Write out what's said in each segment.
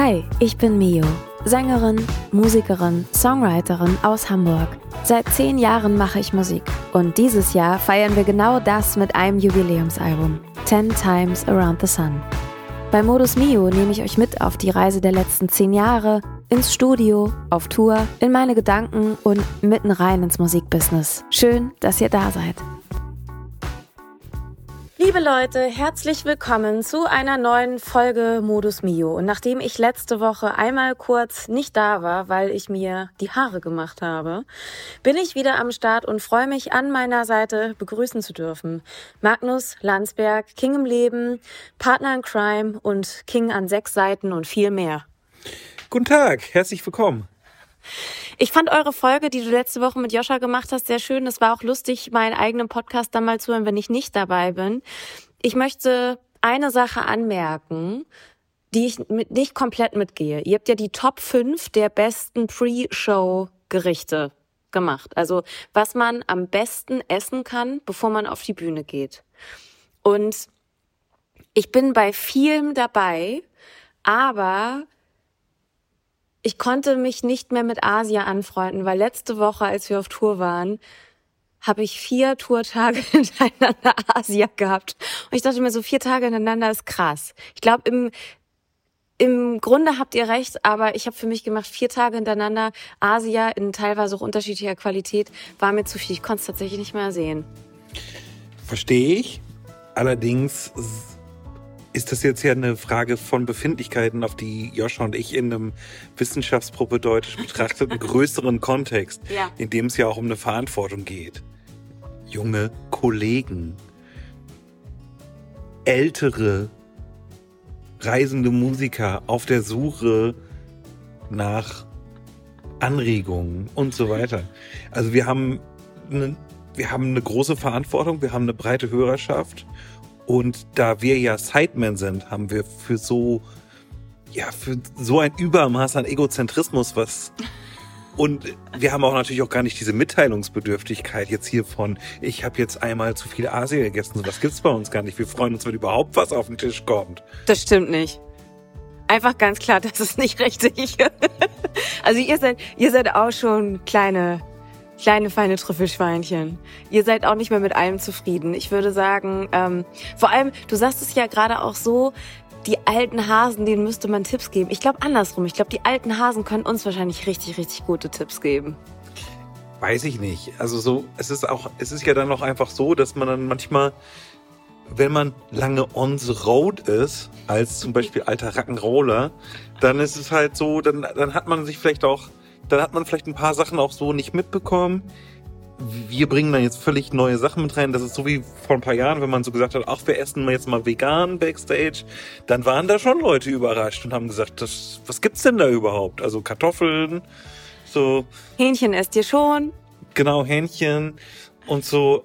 Hi, ich bin Mio, Sängerin, Musikerin, Songwriterin aus Hamburg. Seit 10 Jahren mache ich Musik und dieses Jahr feiern wir genau das mit einem Jubiläumsalbum, 10 Times Around the Sun. Bei Modus Mio nehme ich euch mit auf die Reise der letzten 10 Jahre, ins Studio, auf Tour, in meine Gedanken und mitten rein ins Musikbusiness. Schön, dass ihr da seid. Liebe Leute, herzlich willkommen zu einer neuen Folge Modus Mio. Und nachdem ich letzte Woche einmal kurz nicht da war, weil ich mir die Haare gemacht habe, bin ich wieder am Start und freue mich, an meiner Seite begrüßen zu dürfen. Magnus Landsberg, King im Leben, Partner in Crime und King an 6 Seiten und viel mehr. Guten Tag, herzlich willkommen. Ich fand eure Folge, die du letzte Woche mit Joscha gemacht hast, sehr schön. Es war auch lustig, meinen eigenen Podcast dann mal zu hören, wenn ich nicht dabei bin. Ich möchte eine Sache anmerken, die ich nicht komplett mitgehe. Ihr habt ja die Top 5 der besten Pre-Show-Gerichte gemacht. Also was man am besten essen kann, bevor man auf die Bühne geht. Und ich bin bei vielem dabei, aber ich konnte mich nicht mehr mit Asia anfreunden, weil letzte Woche, als wir auf Tour waren, habe ich 4 Tourtage hintereinander Asia gehabt. Und ich dachte mir, so 4 Tage hintereinander ist krass. Ich glaube, im Grunde habt ihr recht, aber ich habe für mich gemacht, 4 Tage hintereinander Asia in teilweise auch unterschiedlicher Qualität war mir zu viel. Ich konnte es tatsächlich nicht mehr sehen. Verstehe ich. Allerdings ist das jetzt ja eine Frage von Befindlichkeiten, auf die Joscha und ich in einem wissenschaftspropedeutisch betrachteten größeren Kontext, in dem es ja auch um eine Verantwortung geht. Junge Kollegen, ältere, reisende Musiker auf der Suche nach Anregungen und so weiter. Also wir haben eine große Verantwortung, wir haben eine breite Hörerschaft. Und da wir ja Sidemen sind, haben wir für so ein Übermaß an Egozentrismus und wir haben auch natürlich auch gar nicht diese Mitteilungsbedürftigkeit jetzt hier von, ich habe jetzt einmal zu viel Asia gegessen. So was gibt's bei uns gar nicht. Wir freuen uns, wenn überhaupt was auf den Tisch kommt. Das stimmt nicht. Einfach ganz klar, das ist nicht richtig. Also ihr seid auch schon kleine, feine Trüffelschweinchen. Ihr seid auch nicht mehr mit allem zufrieden. Ich würde sagen, vor allem, du sagst es ja gerade auch so, die alten Hasen, denen müsste man Tipps geben. Ich glaube andersrum. Ich glaube, die alten Hasen können uns wahrscheinlich richtig, richtig gute Tipps geben. Weiß ich nicht. Also so, es ist ja dann auch einfach so, dass man dann manchmal, wenn man lange on the road ist, als zum Beispiel alter Rock'n'Roller, dann ist es halt so, dann hat man vielleicht ein paar Sachen auch so nicht mitbekommen. Wir bringen dann jetzt völlig neue Sachen mit rein. Das ist so wie vor ein paar Jahren, wenn man so gesagt hat, ach, wir essen jetzt mal vegan Backstage. Dann waren da schon Leute überrascht und haben gesagt, was gibt's denn da überhaupt? Also Kartoffeln, so. Hähnchen esst ihr schon? Genau, Hähnchen und so.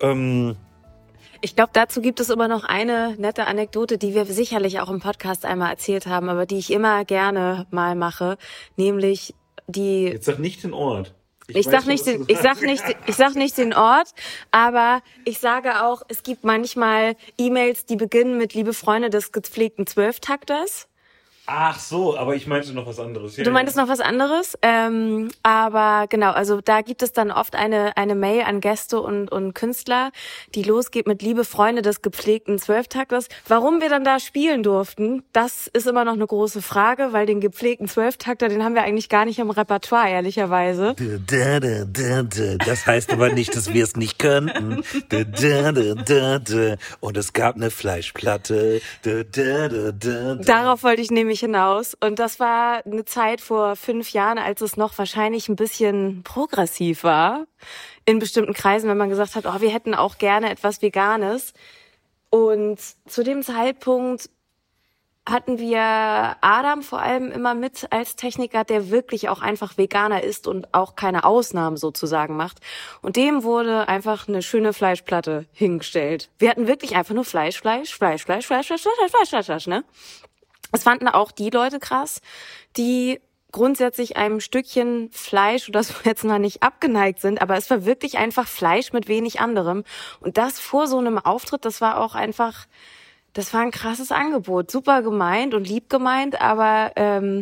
Ich glaube, dazu gibt es immer noch eine nette Anekdote, die wir sicherlich auch im Podcast einmal erzählt haben, aber die ich immer gerne mal mache, nämlich Jetzt sag nicht den Ort. Ich sag nicht den Ort, aber ich sage auch, es gibt manchmal E-Mails, die beginnen mit liebe Freunde des gepflegten 12-Takters. Ach so, aber ich meinte noch was anderes. Ja, du meintest noch was anderes? Aber genau, also da gibt es dann oft eine Mail an Gäste und Künstler, die losgeht mit liebe Freunde des gepflegten 12-Takters. Warum wir dann da spielen durften, das ist immer noch eine große Frage, weil den gepflegten 12-Takter, den haben wir eigentlich gar nicht im Repertoire, ehrlicherweise. Das heißt aber nicht, dass wir es nicht könnten. Und es gab eine Fleischplatte. Darauf wollte ich nämlich hinaus. Und das war eine Zeit vor 5 Jahren, als es noch wahrscheinlich ein bisschen progressiv war. In bestimmten Kreisen, wenn man gesagt hat, wir hätten auch gerne etwas Veganes. Und zu dem Zeitpunkt hatten wir Adam vor allem immer mit als Techniker, der wirklich auch einfach Veganer ist und auch keine Ausnahmen sozusagen macht. Und dem wurde einfach eine schöne Fleischplatte hingestellt. Wir hatten wirklich einfach nur Fleisch, ne? Es fanden auch die Leute krass, die grundsätzlich einem Stückchen Fleisch oder so jetzt noch nicht abgeneigt sind, aber es war wirklich einfach Fleisch mit wenig anderem. Und das vor so einem Auftritt, das war auch einfach Das war ein krasses Angebot. Super gemeint und lieb gemeint, aber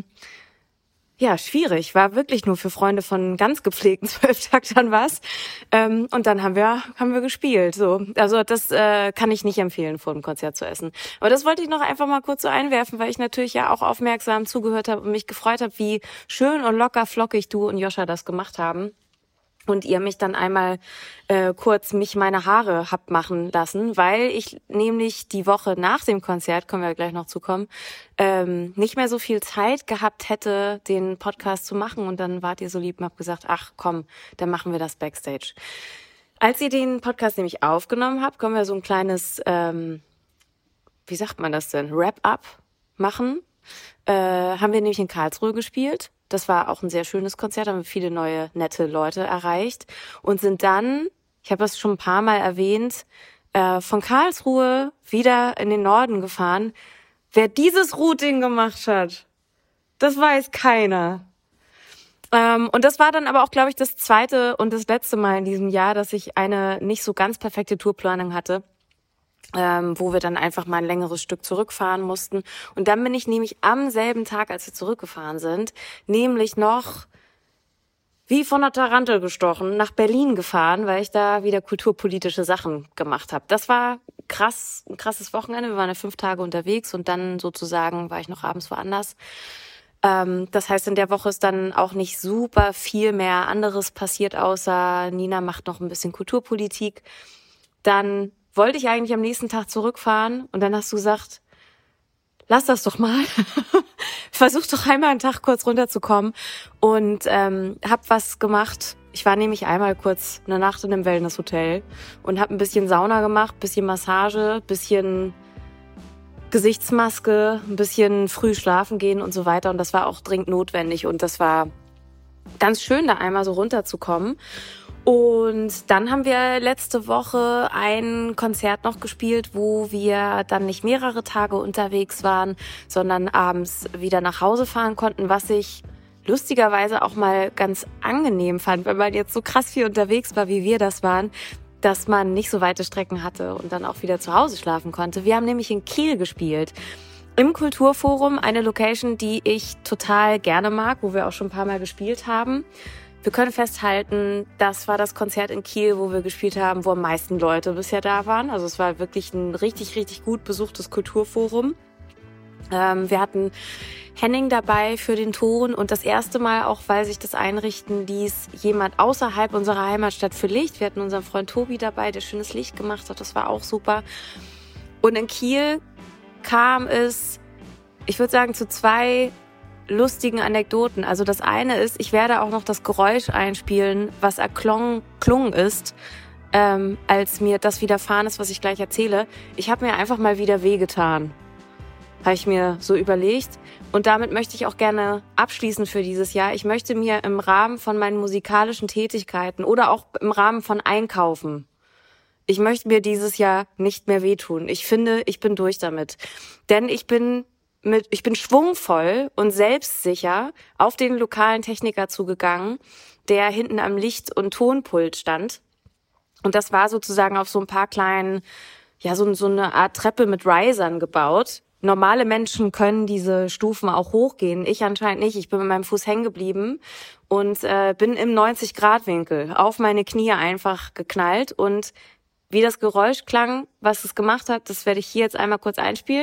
ja, schwierig. War wirklich nur für Freunde von ganz gepflegten 12-Taktern was. Und dann haben wir gespielt. So, also das kann ich nicht empfehlen, vor dem Konzert zu essen. Aber das wollte ich noch einfach mal kurz so einwerfen, weil ich natürlich ja auch aufmerksam zugehört habe und mich gefreut habe, wie schön und locker flockig du und Joscha das gemacht haben. Und ihr mich dann einmal kurz meine Haare habt machen lassen, weil ich nämlich die Woche nach dem Konzert, können wir gleich noch zukommen, nicht mehr so viel Zeit gehabt hätte, den Podcast zu machen. Und dann wart ihr so lieb und habt gesagt, ach komm, dann machen wir das Backstage. Als ihr den Podcast nämlich aufgenommen habt, können wir so ein kleines, wie sagt man das denn, Wrap-up machen. Haben wir nämlich in Karlsruhe gespielt. Das war auch ein sehr schönes Konzert, haben wir viele neue, nette Leute erreicht und sind dann, ich habe das schon ein paar Mal erwähnt, von Karlsruhe wieder in den Norden gefahren. Wer dieses Routing gemacht hat, das weiß keiner. Und das war dann aber auch, glaube ich, das zweite und das letzte Mal in diesem Jahr, dass ich eine nicht so ganz perfekte Tourplanung hatte. Wo wir dann einfach mal ein längeres Stück zurückfahren mussten. Und dann bin ich nämlich am selben Tag, als wir zurückgefahren sind, nämlich noch wie von der Tarantel gestochen nach Berlin gefahren, weil ich da wieder kulturpolitische Sachen gemacht habe. Das war ein krasses Wochenende. Wir waren ja 5 Tage unterwegs und dann sozusagen war ich noch abends woanders. Das heißt, in der Woche ist dann auch nicht super viel mehr anderes passiert, außer Nina macht noch ein bisschen Kulturpolitik. Dann wollte ich eigentlich am nächsten Tag zurückfahren und dann hast du gesagt, lass das doch mal. Versuch doch einmal einen Tag kurz runterzukommen und hab was gemacht. Ich war nämlich einmal kurz eine Nacht in einem Wellnesshotel und hab ein bisschen Sauna gemacht, bisschen Massage, bisschen Gesichtsmaske, ein bisschen früh schlafen gehen und so weiter und das war auch dringend notwendig und das war ganz schön, da einmal so runterzukommen. Und dann haben wir letzte Woche ein Konzert noch gespielt, wo wir dann nicht mehrere Tage unterwegs waren, sondern abends wieder nach Hause fahren konnten, was ich lustigerweise auch mal ganz angenehm fand, wenn man jetzt so krass viel unterwegs war, wie wir das waren, dass man nicht so weite Strecken hatte und dann auch wieder zu Hause schlafen konnte. Wir haben nämlich in Kiel gespielt. Im Kulturforum, eine Location, die ich total gerne mag, wo wir auch schon ein paar Mal gespielt haben. Wir können festhalten, das war das Konzert in Kiel, wo wir gespielt haben, wo am meisten Leute bisher da waren. Also es war wirklich ein richtig, richtig gut besuchtes Kulturforum. Wir hatten Henning dabei für den Ton und das erste Mal auch, weil sich das einrichten ließ, jemand außerhalb unserer Heimatstadt für Licht. Wir hatten unseren Freund Tobi dabei, der schönes Licht gemacht hat. Das war auch super. Und in Kiel kam es, ich würde sagen, zu 2 lustigen Anekdoten. Also das eine ist, ich werde auch noch das Geräusch einspielen, was erklungen ist, als mir das widerfahren ist, was ich gleich erzähle. Ich habe mir einfach mal wieder wehgetan. Habe ich mir so überlegt. Und damit möchte ich auch gerne abschließen für dieses Jahr. Ich möchte mir im Rahmen von meinen musikalischen Tätigkeiten oder auch im Rahmen von Einkaufen, ich möchte mir dieses Jahr nicht mehr wehtun. Ich finde, ich bin durch damit. Denn ich bin schwungvoll und selbstsicher auf den lokalen Techniker zugegangen, der hinten am Licht- und Tonpult stand. Und das war sozusagen auf so ein paar kleinen, ja, so eine Art Treppe mit Risern gebaut. Normale Menschen können diese Stufen auch hochgehen. Ich anscheinend nicht. Ich bin mit meinem Fuß hängen geblieben und bin im 90-Grad-Winkel auf meine Knie einfach geknallt. Und wie das Geräusch klang, was es gemacht hat, das werde ich hier jetzt einmal kurz einspielen.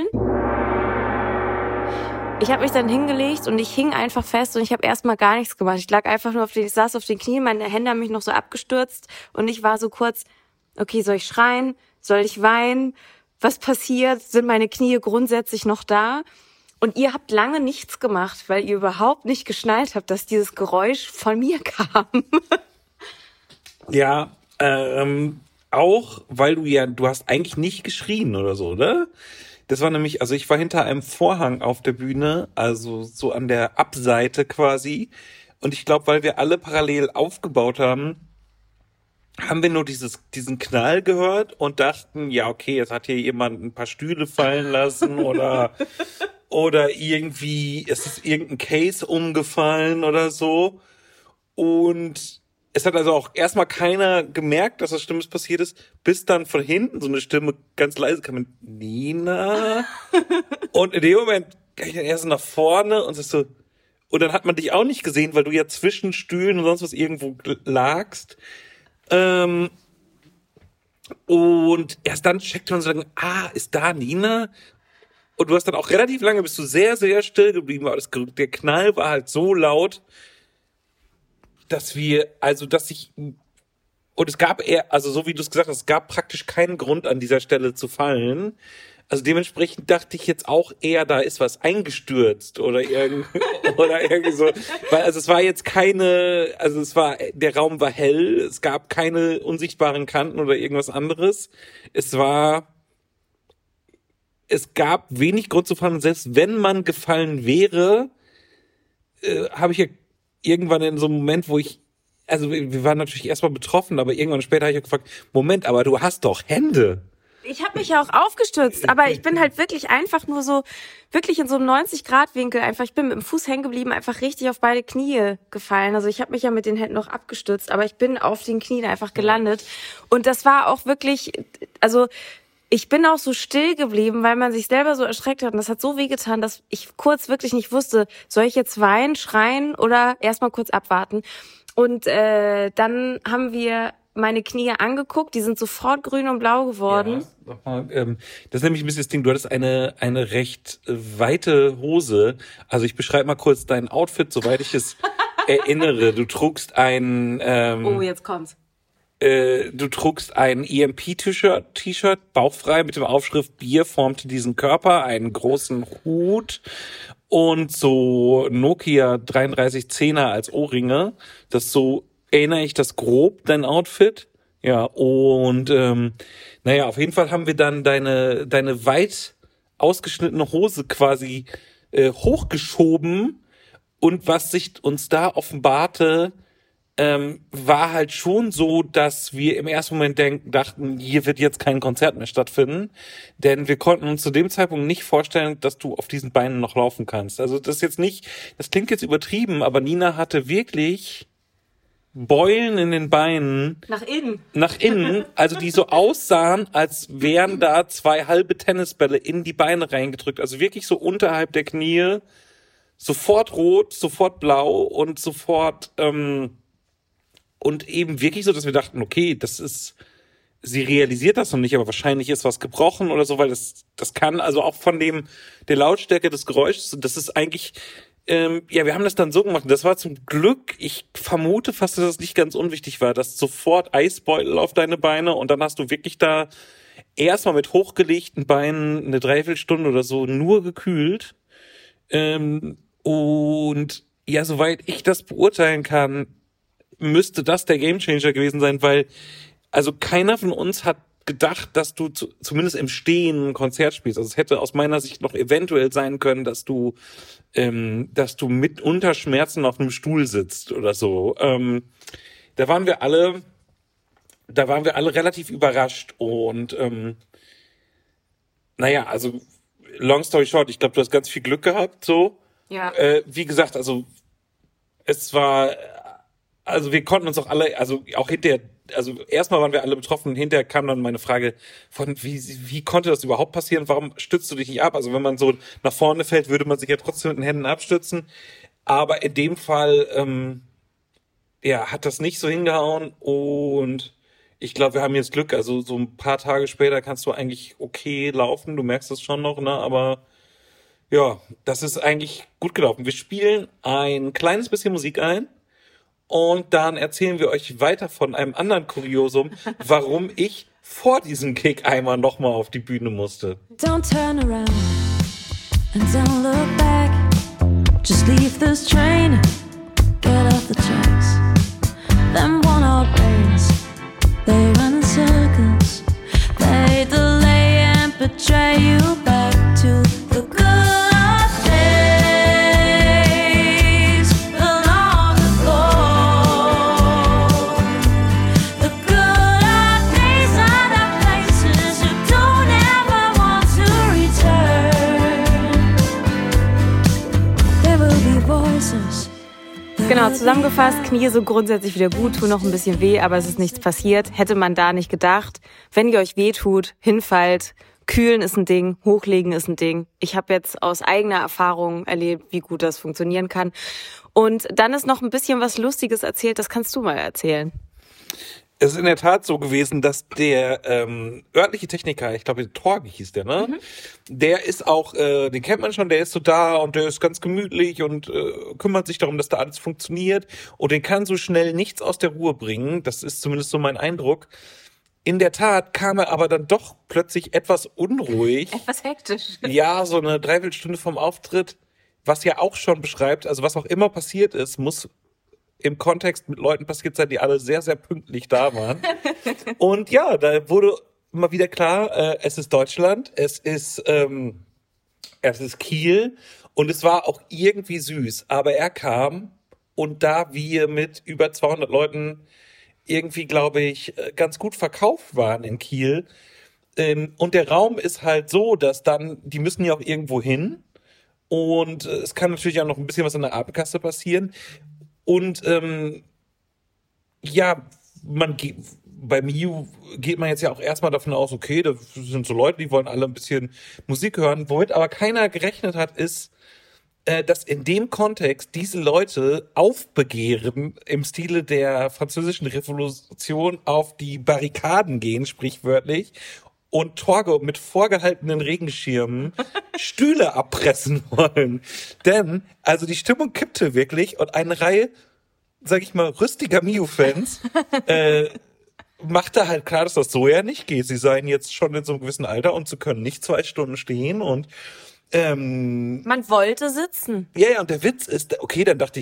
Ich habe mich dann hingelegt und ich hing einfach fest und ich habe erstmal gar nichts gemacht. Ich lag einfach nur ich saß auf den Knien, meine Hände haben mich noch so abgestürzt und ich war so kurz, okay, soll ich schreien? Soll ich weinen? Was passiert? Sind meine Knie grundsätzlich noch da? Und ihr habt lange nichts gemacht, weil ihr überhaupt nicht geschnallt habt, dass dieses Geräusch von mir kam. Ja, auch, weil du hast eigentlich nicht geschrien oder so, oder? Das war nämlich, also ich war hinter einem Vorhang auf der Bühne, also so an der Abseite quasi. Und ich glaube, weil wir alle parallel aufgebaut haben wir nur diesen Knall gehört und dachten, ja, okay, jetzt hat hier jemand ein paar Stühle fallen lassen oder irgendwie, es ist irgendein Case umgefallen oder so. Und es hat also auch erstmal keiner gemerkt, dass was Schlimmes passiert ist, bis dann von hinten so eine Stimme ganz leise kam, Nina. Und in dem Moment ging ich dann erst nach vorne und so, und dann hat man dich auch nicht gesehen, weil du ja zwischen Stühlen und sonst was irgendwo lagst. Und erst dann checkte man so, ist da Nina? Und du hast dann auch relativ lange, bist du sehr, sehr still geblieben. Aber der Knall war halt so laut, dass es gab also so wie du es gesagt hast, es gab praktisch keinen Grund an dieser Stelle zu fallen. Also dementsprechend dachte ich jetzt auch eher, da ist was eingestürzt oder irgendwie so. Weil, also es war jetzt der Raum war hell, es gab keine unsichtbaren Kanten oder irgendwas anderes. Es gab wenig Grund zu fallen und selbst wenn man gefallen wäre, habe ich ja irgendwann in so einem Moment, also wir waren natürlich erstmal betroffen, aber irgendwann später habe ich gefragt, Moment, aber du hast doch Hände. Ich habe mich ja auch aufgestürzt, aber ich bin halt wirklich einfach nur so, wirklich in so einem 90-Grad-Winkel einfach, ich bin mit dem Fuß hängen geblieben, einfach richtig auf beide Knie gefallen. Also ich habe mich ja mit den Händen noch abgestürzt, aber ich bin auf den Knien einfach gelandet. Und das war auch wirklich, also ich bin auch so still geblieben, weil man sich selber so erschreckt hat. Und das hat so wehgetan, dass ich kurz wirklich nicht wusste, soll ich jetzt weinen, schreien oder erstmal kurz abwarten. Und dann haben wir meine Knie angeguckt, die sind sofort grün und blau geworden. Ja, das ist nämlich ein bisschen das Ding, du hattest eine recht weite Hose. Also ich beschreibe mal kurz dein Outfit, soweit ich es erinnere. Du trugst jetzt kommt's. Du trugst ein EMP-T-Shirt, bauchfrei mit dem Aufschrift Bier formte diesen Körper, einen großen Hut und so Nokia 3310er als Ohrringe. So erinnere ich das grob, dein Outfit. Ja, und auf jeden Fall haben wir dann deine weit ausgeschnittene Hose quasi hochgeschoben und was sich uns da offenbarte, war halt schon so, dass wir im ersten Moment dachten, hier wird jetzt kein Konzert mehr stattfinden, denn wir konnten uns zu dem Zeitpunkt nicht vorstellen, dass du auf diesen Beinen noch laufen kannst. Also das klingt jetzt übertrieben, aber Nina hatte wirklich Beulen in den Beinen. Nach innen, also die so aussahen, als wären da 2 halbe Tennisbälle in die Beine reingedrückt. Also wirklich so unterhalb der Knie, sofort rot, sofort blau und sofort und eben wirklich so, dass wir dachten, okay, sie realisiert das noch nicht, aber wahrscheinlich ist was gebrochen oder so, weil das kann, also auch von der Lautstärke des Geräuschs, das ist eigentlich, wir haben das dann so gemacht, das war zum Glück, ich vermute fast, dass das nicht ganz unwichtig war, dass sofort Eisbeutel auf deine Beine und dann hast du wirklich da erstmal mit hochgelegten Beinen eine Dreiviertelstunde oder so nur gekühlt. Und ja, soweit ich das beurteilen kann, müsste das der Gamechanger gewesen sein, weil also keiner von uns hat gedacht, dass du zumindest im Stehen ein Konzert spielst. Also es hätte aus meiner Sicht noch eventuell sein können, dass du mit Unterschmerzen auf einem Stuhl sitzt oder so. Da waren wir alle relativ überrascht und also long story short, ich glaube, du hast ganz viel Glück gehabt, so. Ja. Wie gesagt, also wir konnten uns auch alle, also auch hinterher, also erstmal waren wir alle betroffen, hinterher kam dann meine Frage von, wie konnte das überhaupt passieren, warum stützt du dich nicht ab? Also wenn man so nach vorne fällt, würde man sich ja trotzdem mit den Händen abstützen, aber in dem Fall, hat das nicht so hingehauen und ich glaube, wir haben jetzt Glück, also so ein paar Tage später kannst du eigentlich okay laufen, du merkst das schon noch, ne, aber ja, das ist eigentlich gut gelaufen. Wir spielen ein kleines bisschen Musik ein und dann erzählen wir euch weiter von einem anderen Kuriosum, warum ich vor diesem Kick einmal nochmal auf die Bühne musste. Don't turn around and don't look back. Just leave this train, get off the tracks. Them one-out brains, they run in circles. They delay and betray you back to the good. Genau, zusammengefasst, Knie sind grundsätzlich wieder gut, tun noch ein bisschen weh, aber es ist nichts passiert. Hätte man da nicht gedacht. Wenn ihr euch weh tut, hinfallt, kühlen ist ein Ding, hochlegen ist ein Ding. Ich habe jetzt aus eigener Erfahrung erlebt, wie gut das funktionieren kann. Und dann ist noch ein bisschen was Lustiges erzählt, das kannst du mal erzählen. Es ist in der Tat so gewesen, dass der örtliche Techniker, ich glaube Torge hieß der, ne? Der ist auch, den kennt man schon, der ist so da und der ist ganz gemütlich und kümmert sich darum, dass da alles funktioniert. Und den kann so schnell nichts aus der Ruhe bringen. Das ist zumindest so mein Eindruck. In der Tat kam er aber dann doch plötzlich etwas unruhig. Etwas hektisch. Ja, so eine Dreiviertelstunde vom Auftritt, was ja auch schon beschreibt, also was auch immer passiert ist, muss im Kontext mit Leuten passiert sein, die alle sehr, sehr pünktlich da waren. Und ja, da wurde mal wieder klar, es ist Deutschland, es ist Kiel und es war auch irgendwie süß. Aber er kam und da wir mit über 200 Leuten irgendwie, glaube ich, ganz gut verkauft waren in Kiel und der Raum ist halt so, dass dann, die müssen ja auch irgendwo hin und es kann natürlich auch noch ein bisschen was an der Abendkasse passieren. Und ja, bei Miu geht man jetzt ja auch erstmal davon aus, okay, das sind so Leute, die wollen alle ein bisschen Musik hören. Womit aber keiner gerechnet hat, ist, dass in dem Kontext diese Leute aufbegehren, im Stile der französischen Revolution auf die Barrikaden gehen, sprichwörtlich, und Torge mit vorgehaltenen Regenschirmen Stühle abpressen wollen. Denn, also die Stimmung kippte wirklich und eine Reihe, sag ich mal, rüstiger Miu-Fans machte halt klar, dass das so ja nicht geht. Sie seien jetzt schon in so einem gewissen Alter und sie können nicht 2 Stunden stehen und man wollte sitzen. ja, und der Witz ist, okay, dann dachte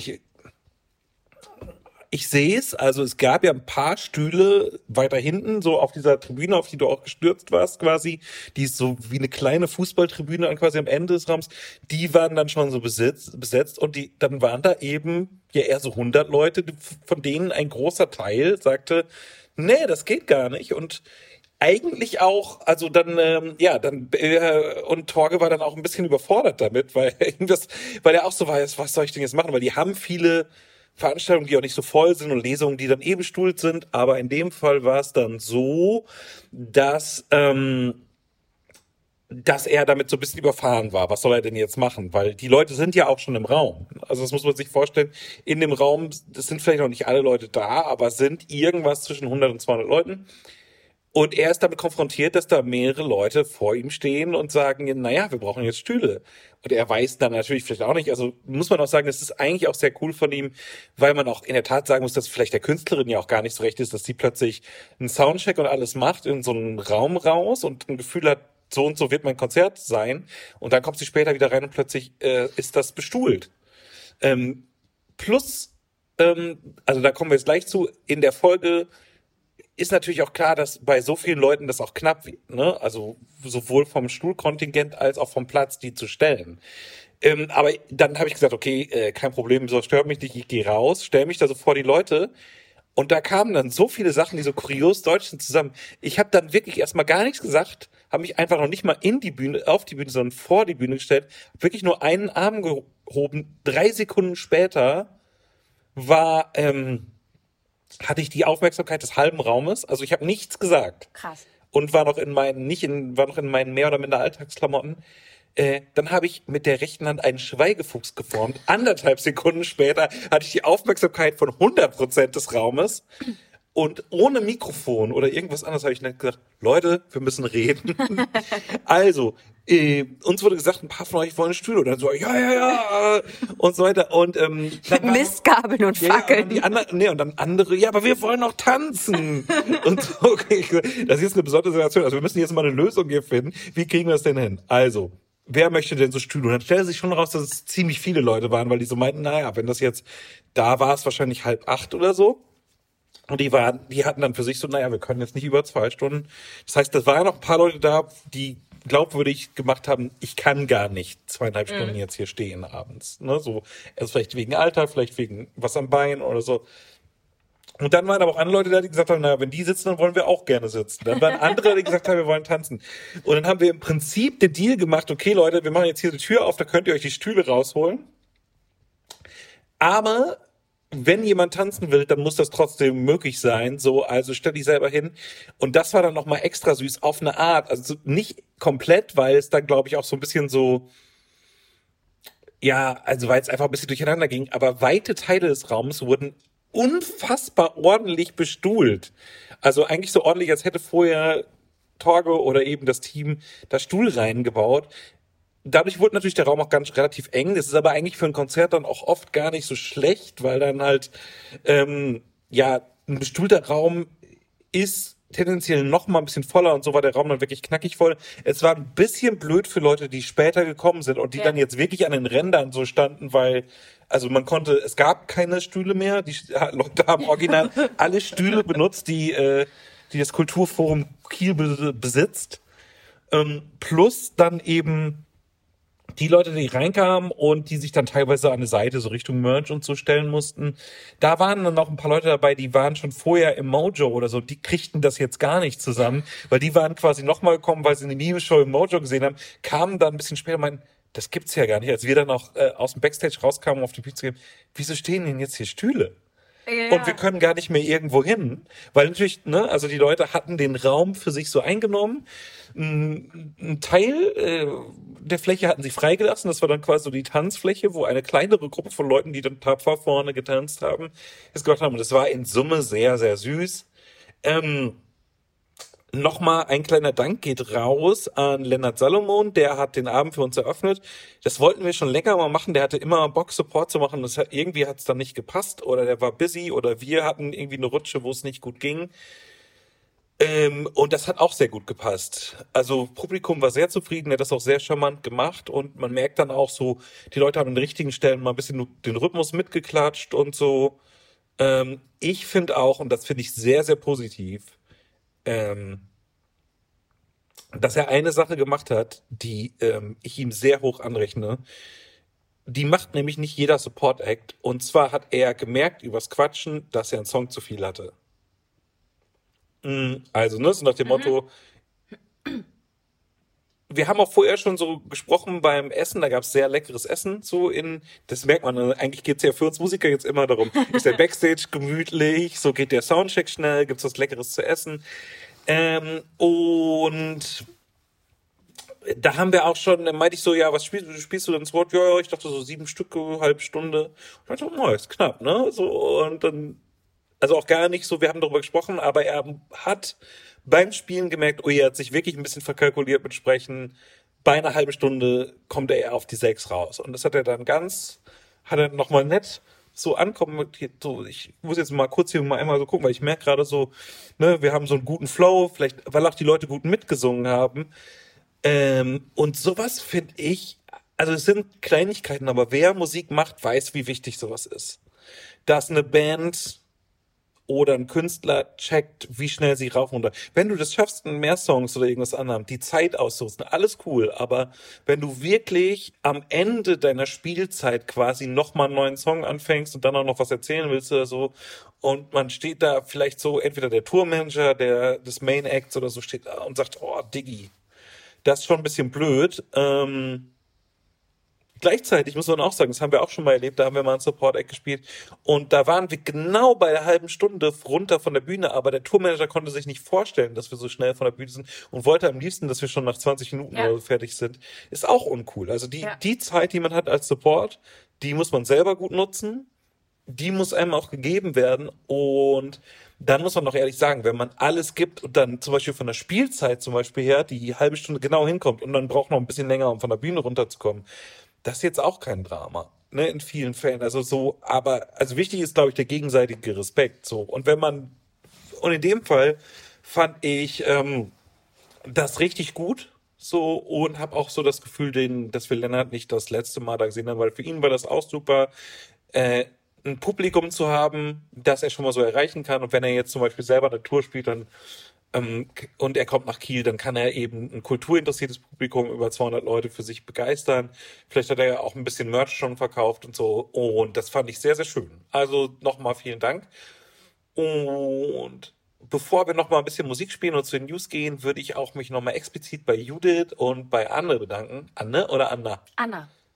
ich sehe es, also es gab ja ein paar Stühle weiter hinten, so auf dieser Tribüne, auf die du auch gestürzt warst quasi, die ist so wie eine kleine Fußballtribüne quasi am Ende des Raums, die waren dann schon so besetzt und dann waren da eben ja eher so 100 Leute, von denen ein großer Teil sagte, nee, das geht gar nicht und eigentlich auch, also dann, und Torge war dann auch ein bisschen überfordert damit, weil er auch so weiß, was soll ich denn jetzt machen, weil die haben viele Veranstaltungen, die auch nicht so voll sind und Lesungen, die dann eben stuhlt sind, aber in dem Fall war es dann so, dass er damit so ein bisschen überfahren war. Was soll er denn jetzt machen? Weil die Leute sind ja auch schon im Raum. Also das muss man sich vorstellen. In dem Raum, das sind vielleicht noch nicht alle Leute da, aber sind irgendwas zwischen 100 und 200 Leuten. Und er ist damit konfrontiert, dass da mehrere Leute vor ihm stehen und sagen, naja, wir brauchen jetzt Stühle. Und er weiß dann natürlich vielleicht auch nicht, also muss man auch sagen, es ist eigentlich auch sehr cool von ihm, weil man auch in der Tat sagen muss, dass vielleicht der Künstlerin ja auch gar nicht so recht ist, dass sie plötzlich einen Soundcheck und alles macht, in so einen Raum raus und ein Gefühl hat, so und so wird mein Konzert sein. Und dann kommt sie später wieder rein und plötzlich ist das bestuhlt. Also da kommen wir jetzt gleich zu, in der Folge ist natürlich auch klar, dass bei so vielen Leuten das auch knapp wird, ne? Also sowohl vom Stuhlkontingent als auch vom Platz, die zu stellen. Aber dann habe ich gesagt, okay, kein Problem, so stört mich nicht, ich gehe raus, stelle mich da so vor die Leute und da kamen dann so viele Sachen, die so kurios deutsch sind zusammen. Ich habe dann wirklich erstmal gar nichts gesagt, habe mich einfach noch nicht mal auf die Bühne, sondern vor die Bühne gestellt, wirklich nur einen Arm gehoben. 3 Sekunden später hatte ich die Aufmerksamkeit des halben Raumes. Also ich habe nichts gesagt. Krass. Und war noch in meinen mehr oder minder Alltagsklamotten. Dann habe ich mit der rechten Hand einen Schweigefuchs geformt. 1,5 Sekunden später hatte ich die Aufmerksamkeit von 100% des Raumes. Und ohne Mikrofon oder irgendwas anderes habe ich dann gesagt, Leute, wir müssen reden. Also, uns wurde gesagt, ein paar von euch wollen Stühle. Und dann so, ja, und so weiter. Und mit Mistgabeln und Fackeln. Ja, und dann andere, ja, aber wir wollen noch tanzen. Und so, okay, das ist jetzt eine besondere Situation. Also wir müssen jetzt mal eine Lösung hier finden. Wie kriegen wir das denn hin? Also, wer möchte denn so Stühle? Und dann stellte sich schon raus, dass es ziemlich viele Leute waren, weil die so meinten, naja, wenn das jetzt, da war es wahrscheinlich 7:30 oder so. Und die hatten dann für sich so, naja, wir können jetzt nicht über 2 Stunden. Das heißt, da waren noch ein paar Leute da, die glaubwürdig gemacht haben, ich kann gar nicht 2,5 Stunden jetzt hier stehen abends. Ne? So, also vielleicht wegen Alter, vielleicht wegen was am Bein oder so. Und dann waren aber auch andere Leute da, die gesagt haben, naja, wenn die sitzen, dann wollen wir auch gerne sitzen. Dann waren andere, die gesagt haben, wir wollen tanzen. Und dann haben wir im Prinzip den Deal gemacht, okay Leute, wir machen jetzt hier die Tür auf, da könnt ihr euch die Stühle rausholen. Aber wenn jemand tanzen will, dann muss das trotzdem möglich sein. So, also stell dich selber hin. Und das war dann nochmal extra süß auf eine Art. Also nicht komplett, weil es dann, glaube ich, auch so ein bisschen so, ja, also weil es einfach ein bisschen durcheinander ging. Aber weite Teile des Raums wurden unfassbar ordentlich bestuhlt. Also eigentlich so ordentlich, als hätte vorher Torge oder eben das Team da Stuhlreihen gebaut. Dadurch wurde natürlich der Raum auch ganz relativ eng. Das ist aber eigentlich für ein Konzert dann auch oft gar nicht so schlecht, weil dann halt ja ein bestuhlter Raum ist tendenziell noch mal ein bisschen voller und so war der Raum dann wirklich knackig voll. Es war ein bisschen blöd für Leute, die später gekommen sind und die dann jetzt wirklich an den Rändern so standen, weil also es gab keine Stühle mehr. Die Leute haben original alle Stühle benutzt, die das Kulturforum Kiel besitzt. Plus dann eben die Leute, die reinkamen und die sich dann teilweise an der Seite so Richtung Merch und so stellen mussten. Da waren dann noch ein paar Leute dabei, die waren schon vorher im Mojo oder so. Die kriegten das jetzt gar nicht zusammen, weil die waren quasi nochmal gekommen, weil sie eine Meme-Show im Mojo gesehen haben, kamen dann ein bisschen später und meinten, das gibt's ja gar nicht. Als wir dann auch aus dem Backstage rauskamen, auf die Bühne zu gehen, wieso stehen denn jetzt hier Stühle? Ja. Und wir können gar nicht mehr irgendwo hin, weil natürlich, ne, also die Leute hatten den Raum für sich so eingenommen. Ein Teil der Fläche hatten sie freigelassen, das war dann quasi so die Tanzfläche, wo eine kleinere Gruppe von Leuten, die dann tapfer vorne getanzt haben, das gemacht haben. Und das war in Summe sehr, sehr süß. Nochmal ein kleiner Dank geht raus an Lennart Salomon, der hat den Abend für uns eröffnet. Das wollten wir schon länger mal machen, der hatte immer Bock, Support zu machen. Irgendwie hat es dann nicht gepasst oder der war busy oder wir hatten irgendwie eine Rutsche, wo es nicht gut ging. Und das hat auch sehr gut gepasst. Also Publikum war sehr zufrieden, er hat das auch sehr charmant gemacht und man merkt dann auch so, die Leute haben an den richtigen Stellen mal ein bisschen den Rhythmus mitgeklatscht und so. Ich finde auch, und das finde ich sehr, sehr positiv, dass er eine Sache gemacht hat, die ich ihm sehr hoch anrechne. Die macht nämlich nicht jeder Support-Act. Und zwar hat er gemerkt übers Quatschen, dass er einen Song zu viel hatte. Also, ne, so nach dem Motto, wir haben auch vorher schon so gesprochen beim Essen, da gab es sehr leckeres Essen, das merkt man, eigentlich geht's ja für uns Musiker jetzt immer darum, ist der Backstage gemütlich, so geht der Soundcheck schnell, gibt's was Leckeres zu essen. Und da haben wir auch schon, meinte ich so, ja, was spielst du denn ins Wort? Ja, ich dachte so 7 Stück, halbe Stunde. Und ich dachte, oh, ist knapp, ne? So, und dann, also auch gar nicht so, wir haben darüber gesprochen, aber er hat beim Spielen gemerkt, oh, er hat sich wirklich ein bisschen verkalkuliert mit Sprechen. Bei einer halben Stunde kommt er auf die 6 raus. Und das hat er dann hat er nochmal nett so ankommen. So, ich muss jetzt mal kurz hier mal einmal so gucken, weil ich merke gerade so, ne, wir haben so einen guten Flow, vielleicht, weil auch die Leute gut mitgesungen haben. Und sowas finde ich, also es sind Kleinigkeiten, aber wer Musik macht, weiß, wie wichtig sowas ist. Dass eine Band oder ein Künstler checkt, wie schnell sie rauf und runter. Wenn du das schaffst, mehr Songs oder irgendwas anderem, die Zeit auszurüsten, alles cool, aber wenn du wirklich am Ende deiner Spielzeit quasi nochmal einen neuen Song anfängst und dann auch noch was erzählen willst oder so und man steht da vielleicht so, entweder der Tourmanager des Main Acts oder so steht da und sagt, oh, Diggi, das ist schon ein bisschen blöd. Gleichzeitig muss man auch sagen, das haben wir auch schon mal erlebt, da haben wir mal ein Support-Act gespielt und da waren wir genau bei der halben Stunde runter von der Bühne, aber der Tourmanager konnte sich nicht vorstellen, dass wir so schnell von der Bühne sind und wollte am liebsten, dass wir schon nach 20 Minuten oder so fertig sind. Ist auch uncool. Also die Zeit, die man hat als Support, die muss man selber gut nutzen, die muss einem auch gegeben werden und dann muss man doch ehrlich sagen, wenn man alles gibt und dann zum Beispiel von der Spielzeit zum Beispiel her die halbe Stunde genau hinkommt und dann braucht noch ein bisschen länger, um von der Bühne runterzukommen, das ist jetzt auch kein Drama, ne, in vielen Fällen. Also so, aber, also wichtig ist, glaube ich, der gegenseitige Respekt, so. Und in dem Fall fand ich, das richtig gut, so, und habe auch so das Gefühl, dass wir Lennart nicht das letzte Mal da gesehen haben, weil für ihn war das auch super, ein Publikum zu haben, das er schon mal so erreichen kann. Und wenn er jetzt zum Beispiel selber eine Tour spielt, dann und er kommt nach Kiel, dann kann er eben ein kulturinteressiertes Publikum, über 200 Leute für sich begeistern. Vielleicht hat er ja auch ein bisschen Merch schon verkauft und so. Und das fand ich sehr, sehr schön. Also nochmal vielen Dank. Und bevor wir nochmal ein bisschen Musik spielen und zu den News gehen, würde ich auch mich nochmal explizit bei Judith und bei Anne bedanken. Anne oder Anna? Anna.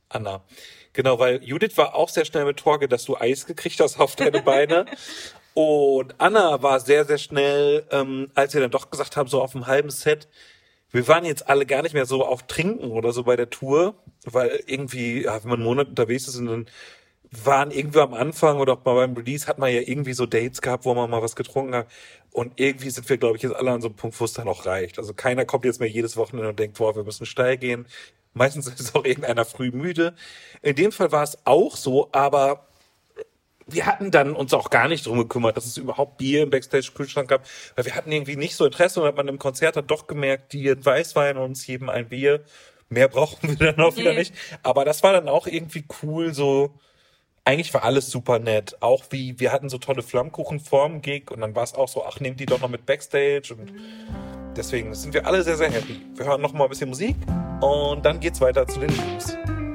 Anna. Genau, weil Judith war auch sehr schnell mit Torge, dass du Eis gekriegt hast auf deine Beine. Und Anna war sehr, sehr schnell, als wir dann doch gesagt haben, so auf dem halben Set, wir waren jetzt alle gar nicht mehr so auf Trinken oder so bei der Tour, weil irgendwie, ja, wenn man einen Monat unterwegs ist und dann waren irgendwie am Anfang oder auch mal beim Release hat man ja irgendwie so Dates gehabt, wo man mal was getrunken hat. Und irgendwie sind wir, glaube ich, jetzt alle an so einem Punkt, wo es dann auch reicht. Also keiner kommt jetzt mehr jedes Wochenende und denkt, boah, wir müssen steil gehen. Meistens ist auch irgendeiner früh müde. In dem Fall war es auch so, aber wir hatten dann uns auch gar nicht drum gekümmert, dass es überhaupt Bier im Backstage-Kühlschrank gab, weil wir hatten irgendwie nicht so Interesse und hat man im Konzert dann doch gemerkt, die einen Weißwein und uns jedem ein Bier. Mehr brauchen wir dann auch wieder nicht. Aber das war dann auch irgendwie cool, so, eigentlich war alles super nett. Auch wie, wir hatten so tolle Flammkuchen vorm Gig und dann war es auch so, ach, nehmt die doch noch mit Backstage und deswegen sind wir alle sehr, sehr happy. Wir hören noch mal ein bisschen Musik und dann geht's weiter zu den News.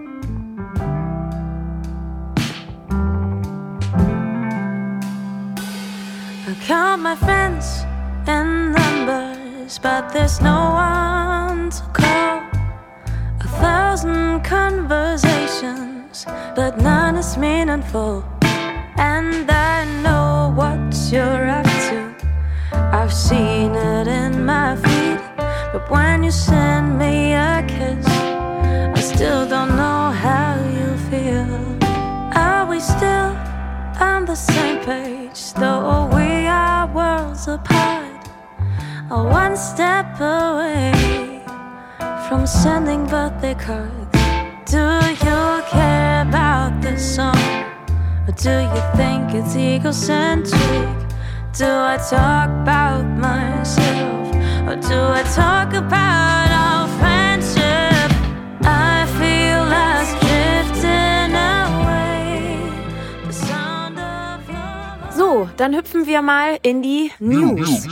I count my friends and numbers, but there's no one to call. 1,000 conversations, but none is meaningful. And I know what you're up to. I've seen it in my feed, but when you send me a kiss, I still don't know how you feel. Are we still on the same page, though we are worlds apart? Or one step away from sending birthday cards? Do you care about this song? Or do you think it's egocentric? Do I talk about myself? Or do I talk about our friendship? I feel us drifting away. The sound of your voice. So, dann hüpfen wir mal in die News.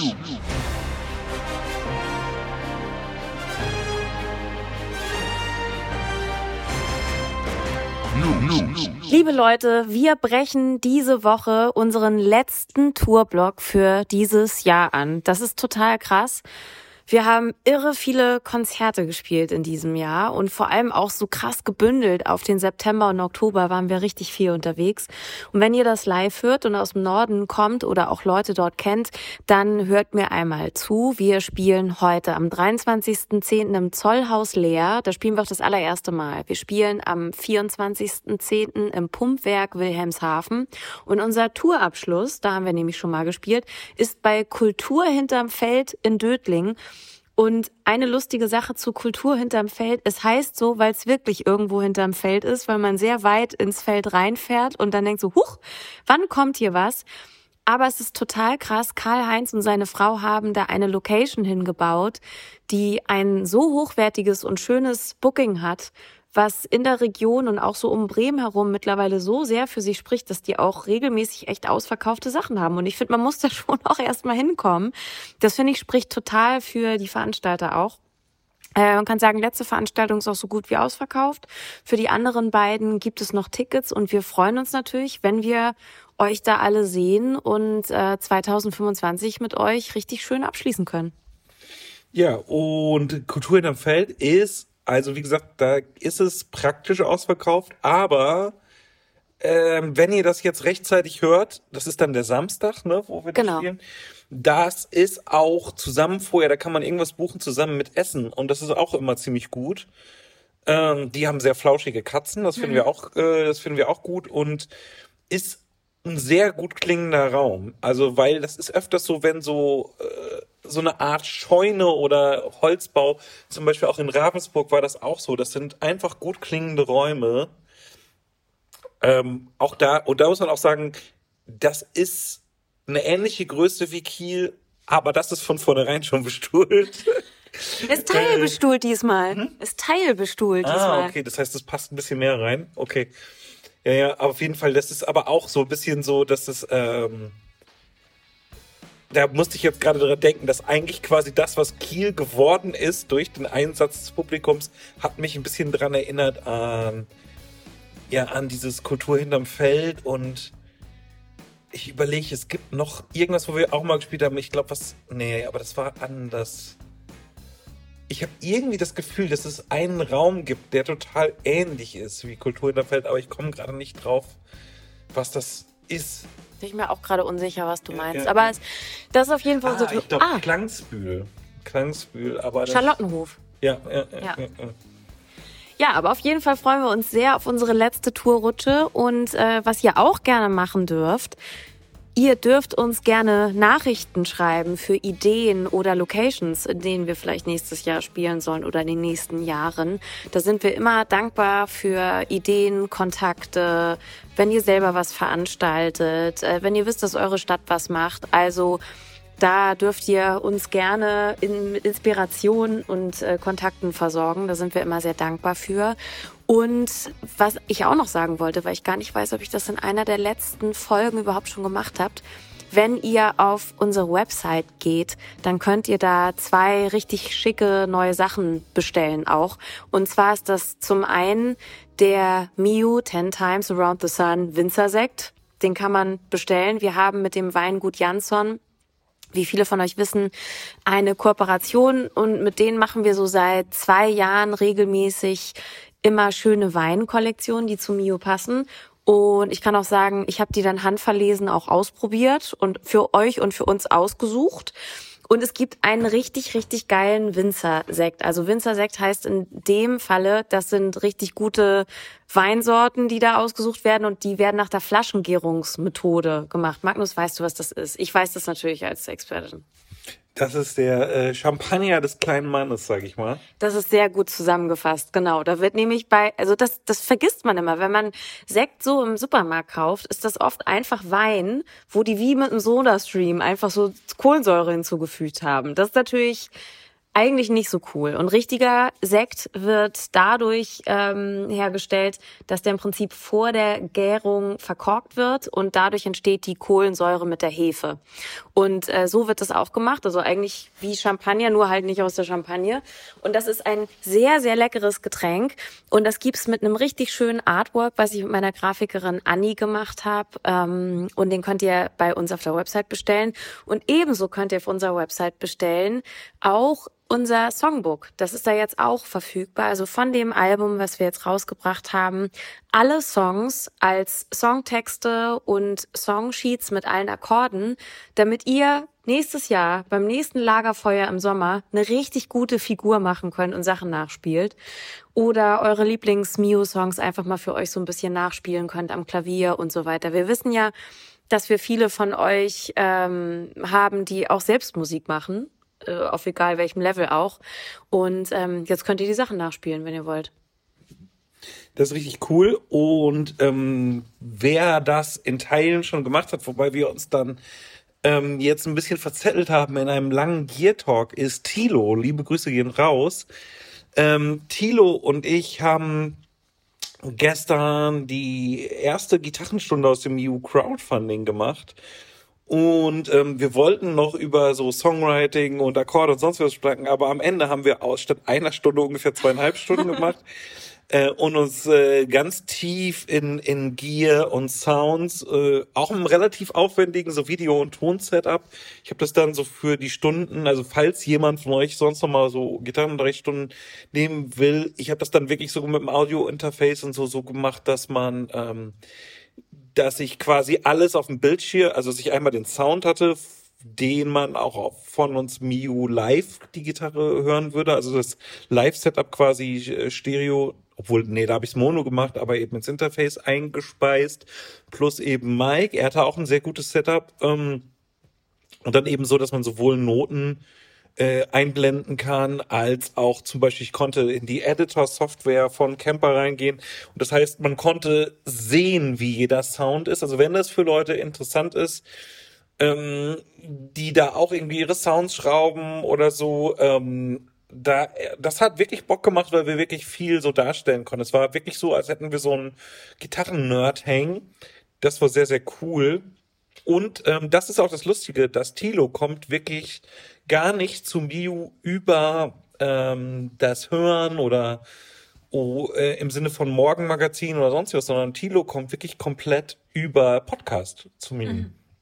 Liebe Leute, wir brechen diese Woche unseren letzten Tourblock für dieses Jahr an. Das ist total krass. Wir haben irre viele Konzerte gespielt in diesem Jahr und vor allem auch so krass gebündelt. Auf den September und Oktober waren wir richtig viel unterwegs. Und wenn ihr das live hört und aus dem Norden kommt oder auch Leute dort kennt, dann hört mir einmal zu. Wir spielen heute am 23.10. im Zollhaus Leer. Da spielen wir auch das allererste Mal. Wir spielen am 24.10. im Pumpwerk Wilhelmshaven. Und unser Tourabschluss, da haben wir nämlich schon mal gespielt, ist bei Kultur hinterm Feld in Dötlingen. Und eine lustige Sache zu Kultur hinterm Feld, es heißt so, weil es wirklich irgendwo hinterm Feld ist, weil man sehr weit ins Feld reinfährt und dann denkt so, huch, wann kommt hier was? Aber es ist total krass, Karl-Heinz und seine Frau haben da eine Location hingebaut, die ein so hochwertiges und schönes Booking hat, was in der Region und auch so um Bremen herum mittlerweile so sehr für sich spricht, dass die auch regelmäßig echt ausverkaufte Sachen haben. Und ich finde, man muss da schon auch erstmal hinkommen. Das finde ich spricht total für die Veranstalter auch. Man kann sagen, letzte Veranstaltung ist auch so gut wie ausverkauft. Für die anderen beiden gibt es noch Tickets und wir freuen uns natürlich, wenn wir euch da alle sehen und 2025 mit euch richtig schön abschließen können. Ja, und Kultur hinterm Feld ist, also wie gesagt, da ist es praktisch ausverkauft, aber wenn ihr das jetzt rechtzeitig hört, das ist dann der Samstag, ne, wo wir das spielen. Das ist auch zusammen vorher, da kann man irgendwas buchen zusammen mit Essen und das ist auch immer ziemlich gut. Die haben sehr flauschige Katzen, das finden wir auch gut und ist ein sehr gut klingender Raum. Also, weil das ist öfters so, wenn so eine Art Scheune oder Holzbau, zum Beispiel auch in Ravensburg war das auch so. Das sind einfach gut klingende Räume. Auch da, und da muss man auch sagen, das ist eine ähnliche Größe wie Kiel, aber das ist von vornherein schon bestuhlt. Ist teilbestuhlt diesmal. Ist teilbestuhlt diesmal. Ah, okay, das heißt, das passt ein bisschen mehr rein. Okay. Ja, auf jeden Fall, das ist aber auch so ein bisschen so, dass es, da musste ich jetzt gerade dran denken, dass eigentlich quasi das, was Kiel geworden ist durch den Einsatz des Publikums, hat mich ein bisschen dran erinnert an dieses Kultur hinterm Feld und ich überlege, es gibt noch irgendwas, wo wir auch mal gespielt haben. Ich glaube, aber das war anders. ich habe irgendwie das Gefühl, dass es einen Raum gibt, der total ähnlich ist wie Kulturhinterfeld, aber ich komme gerade nicht drauf, was das ist. Bin ich mir auch gerade unsicher, was du meinst. Ja. Aber das ist auf jeden Fall so. Ich glaube Klangsbühl, aber das, Charlottenhof. Ja. Ja, aber auf jeden Fall freuen wir uns sehr auf unsere letzte Tourrutsche. Und was ihr auch gerne machen dürft, ihr dürft uns gerne Nachrichten schreiben für Ideen oder Locations, in denen wir vielleicht nächstes Jahr spielen sollen oder in den nächsten Jahren. Da sind wir immer dankbar für Ideen, Kontakte, wenn ihr selber was veranstaltet, wenn ihr wisst, dass eure Stadt was macht. Also da dürft ihr uns gerne mit Inspiration und Kontakten versorgen. Da sind wir immer sehr dankbar für. Und was ich auch noch sagen wollte, weil ich gar nicht weiß, ob ich das in einer der letzten Folgen überhaupt schon gemacht habt. Wenn ihr auf unsere Website geht, dann könnt ihr da 2 richtig schicke neue Sachen bestellen auch. Und zwar ist das zum einen der Miu 10 Times Around the Sun Winzersekt. Den kann man bestellen. Wir haben mit dem Weingut Jansson, wie viele von euch wissen, eine Kooperation und mit denen machen wir so seit 2 Jahren regelmäßig immer schöne Weinkollektionen, die zu Mio passen. Und ich kann auch sagen, ich habe die dann handverlesen auch ausprobiert und für euch und für uns ausgesucht. Und es gibt einen richtig, richtig geilen Winzersekt. Also Winzersekt heißt in dem Falle, das sind richtig gute Weinsorten, die da ausgesucht werden und die werden nach der Flaschengärungsmethode gemacht. Magnus, weißt du, was das ist? Ich weiß das natürlich als Expertin. Das ist der Champagner des kleinen Mannes, sag ich mal. Das ist sehr gut zusammengefasst, genau. Da wird nämlich das vergisst man immer. Wenn man Sekt so im Supermarkt kauft, ist das oft einfach Wein, wo die wie mit einem Sodastream einfach so Kohlensäure hinzugefügt haben. Das ist natürlich eigentlich nicht so cool. Und richtiger Sekt wird dadurch hergestellt, dass der im Prinzip vor der Gärung verkorkt wird und dadurch entsteht die Kohlensäure mit der Hefe. Und so wird das auch gemacht, also eigentlich wie Champagner, nur halt nicht aus der Champagne. Und das ist ein sehr, sehr leckeres Getränk und das gibt's mit einem richtig schönen Artwork, was ich mit meiner Grafikerin Anni gemacht habe. Und den könnt ihr bei uns auf der Website bestellen. Und ebenso könnt ihr auf unserer Website bestellen auch unser Songbook, das ist da jetzt auch verfügbar. Also von dem Album, was wir jetzt rausgebracht haben, alle Songs als Songtexte und Songsheets mit allen Akkorden, damit ihr nächstes Jahr beim nächsten Lagerfeuer im Sommer eine richtig gute Figur machen könnt und Sachen nachspielt. Oder eure Lieblings-Mio-Songs einfach mal für euch so ein bisschen nachspielen könnt am Klavier und so weiter. Wir wissen ja, dass wir viele von euch haben, die auch selbst Musik machen. Auf egal welchem Level auch. Und jetzt könnt ihr die Sachen nachspielen, wenn ihr wollt. Das ist richtig cool. Und wer das in Teilen schon gemacht hat, wobei wir uns dann jetzt ein bisschen verzettelt haben in einem langen Gear-Talk, ist Thilo. Liebe Grüße gehen raus. Thilo und ich haben gestern die erste Gitarrenstunde aus dem EU Crowdfunding gemacht. Und wir wollten noch über so Songwriting und Akkorde und sonst was sprechen, aber am Ende haben wir statt einer Stunde ungefähr 2,5 Stunden gemacht und uns ganz tief in Gear und Sounds, auch im relativ aufwendigen so Video- und Ton-Setup. Ich habe das dann so für die Stunden, also falls jemand von euch sonst noch mal so Gitarrenunterrichtsstunden nehmen will, ich habe das dann wirklich so mit dem Audio-Interface und so gemacht, dass ich quasi alles auf dem Bildschirm, also dass ich einmal den Sound hatte, den man auch von uns Miu live die Gitarre hören würde, also das Live-Setup quasi Stereo, obwohl, da habe ich Mono gemacht, aber eben ins Interface eingespeist, plus eben Mike, er hatte auch ein sehr gutes Setup und dann eben so, dass man sowohl Noten einblenden kann, als auch zum Beispiel, ich konnte in die Editor-Software von Kemper reingehen und das heißt, man konnte sehen, wie jeder Sound ist, also wenn das für Leute interessant ist, die da auch irgendwie ihre Sounds schrauben oder so, das hat wirklich Bock gemacht, weil wir wirklich viel so darstellen konnten. Es war wirklich so, als hätten wir so einen Gitarren-Nerd hängen. Das war sehr, sehr cool. Und das ist auch das Lustige, dass Thilo kommt wirklich gar nicht zu Miu über das Hören oder im Sinne von Morgenmagazin oder sonst was, sondern Thilo kommt wirklich komplett über Podcast zu Miu.